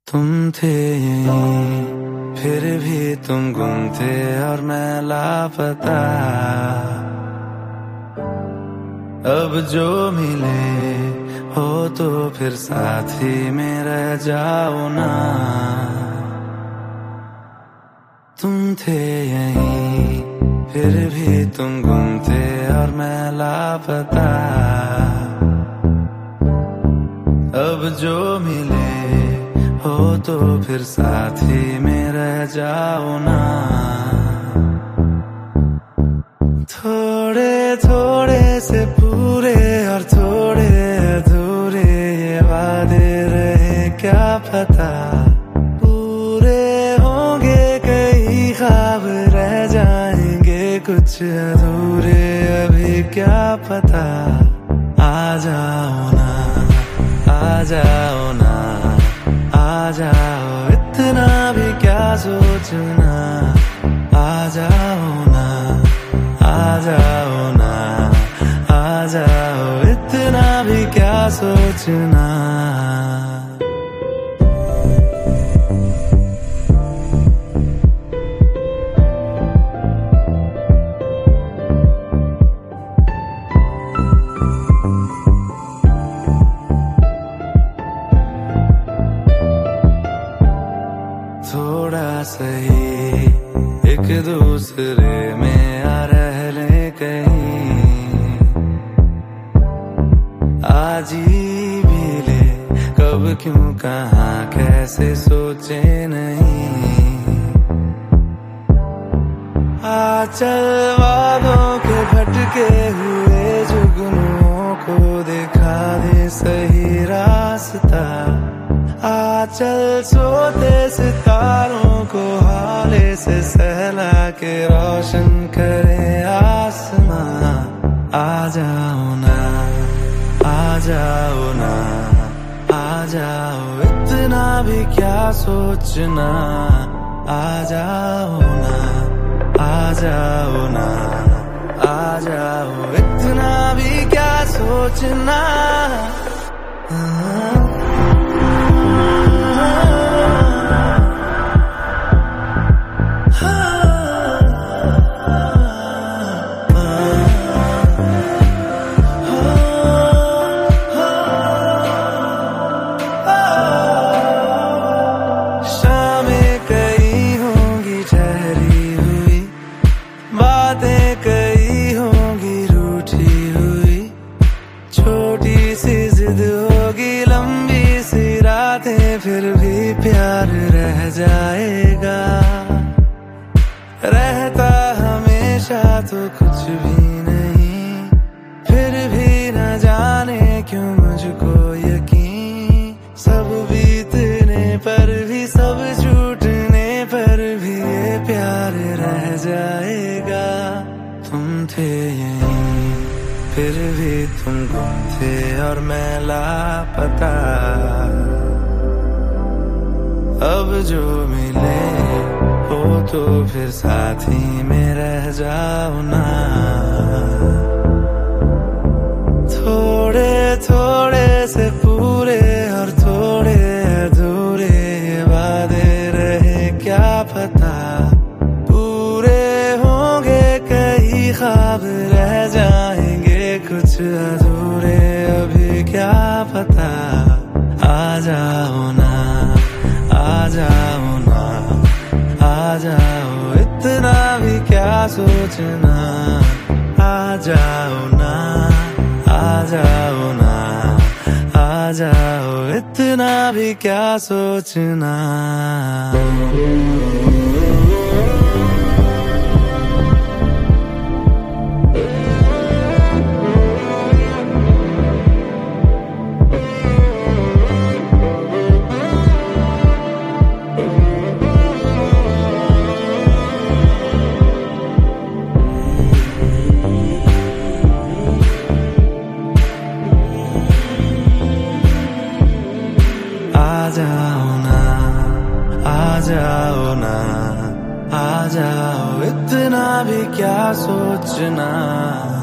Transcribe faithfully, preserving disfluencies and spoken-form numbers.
तुम थे यहीं, फिर भी तुम गुम थे और मैं लापता। अब जो मिले हो तो फिर साथ ही में रह जाओ ना। तुम थे यहीं, फिर भी तुम गुम थे और मैं लापता। अब जो मिले हो तो फिर साथ ही में रह जाओ ना। थोड़े थोड़े से पूरे और थोड़े अधूरे ये वादे रहे क्या पता। पूरे होंगे कई ख्वाब रह जाएंगे कुछ अधूरे अभी क्या पता। आ जाओ ना, आ जाओ ना, आ जाओ इतना भी क्या सोचना। आ जाओ ना, आ जाओ ना, आ जाओ इतना भी क्या सोचना। थोड़ा सही एक दूसरे में आ रह ले कहीं। आज ही भी ले कब क्यों कहाँ कैसे सोचे नहीं। आ चल वादों के भटके हुए जुगनुओं को दिखा दे सही रास्ता। आ चल सोते सितारों को हाले से सहला के रोशन करे आसमां। आ जाओ ना, आ जाओ ना, आ जाओ इतना भी क्या सोचना। आ जाओ ना, आ जाओ ना, आ जाओ इतना भी क्या सोचना। कई होंगी रूठी हुई, छोटी सी जिद होगी, लंबी सी रातें, फिर भी प्यार रह जाएगा। रहता हमेशा तो कुछ भी नहीं, फिर भी न जाने क्यों मुझको यकीन। सब बीतने पर भी, सब छूटने पर भी ये प्यार रह जाएगा। तुम थे यहीं, फिर भी तुम गुम थे और मैं लापता। अब जो मिले हो तो फिर साथ ही में रह जाओ ना। थोड़े थोड़े से पूरे और थोड़े अधूरे वादे रहे क्या पता। ख्वाब रह जाएंगे कुछ अधूरे अभी क्या पता। आ जाओ ना, आ जाओ ना, आ जाओ इतना भी क्या सोचना। आ जाओ ना, आ जाओ ना, आ जाओ इतना भी क्या सोचना। आ जाओ ना, आ जाओ ना, आ जाओ इतना भी क्या सोचना।